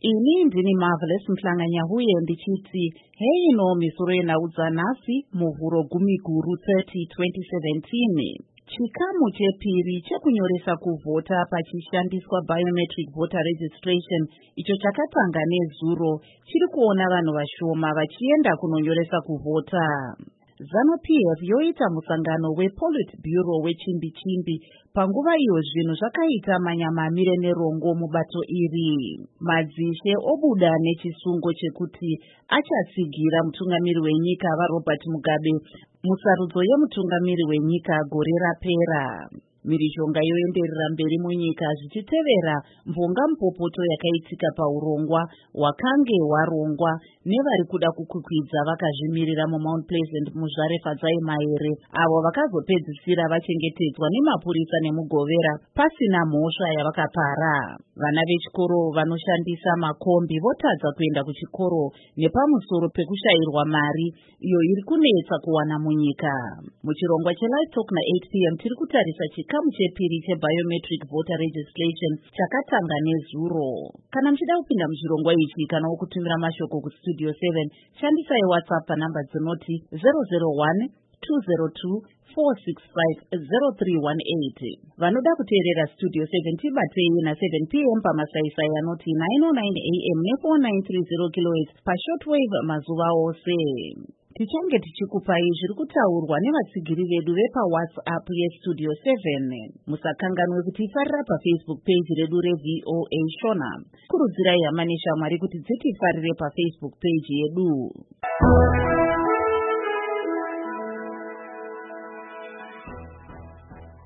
Ini ndini Marvelous Mhlanganya huye ndichiti hei no misoro yenaudza nhasi muhuro gumiguru 30 2017. Chikamu chepiri chekunyoresa kuvhota pachishandiswa biometric voter registration icho chakatanga nezuro chiri kuona vanhu vashoma vachienda kunonyoresa kuvhota. ZANU-PF yoita musangano wePolitburo wechimbi-chimbi panguva iyo zvinhu zvakaita manyamamire nerongo mubato iri. Madzishe obuda nechisungo chekuti achatsigira mutungamiri wenyika vaRobert Mugabe musarudzo yemutungamiri wenyika gore rapera. Mhirizhonga yoenderera mberi munyika zvichitevera mvonga mupopoto yakaitika paurongwa hwakange hwarongwa nevari kuda kukwikwidza vakazvimirira muMount Pleasant muzvare Fadzai Maere, avo vakazopedzisira vachengetedzwa nemapurisa nemugovera pasina mhosva yavakapara. Vana vechikoro vanoshandisa makombi votadza kuenda kuchikoro nepamusoro pekushayirwa mari iyo iri kunetsa kuwana munyika. Muchirongwa cheLive Talk na8 p.m. tiri kutarisa chikamu chepiri chebiometric voter registration chakatanga nezuro. Kana muchida kupinda muchirongwa ichi kana wokutumira mashoko kustudio 7, shandisai WhatsApp panhamba dzinoti 001 202 465-0318. Vanoda kuteerera Studio 7 tibatei na 7 p.m. pamasaisai anoti 909 AM ne4930 kHz pashortwave mazuva ose. Tichange tichikupai zviri kutaurwa nevatsigiri vedu vepaWhatsApp yeStudio 7. Musakanganwe kutifarira paFacebook page redu reVOA Shona. Kurudzirai hama neshamwari kuti dzitifarire paFacebook page yedu.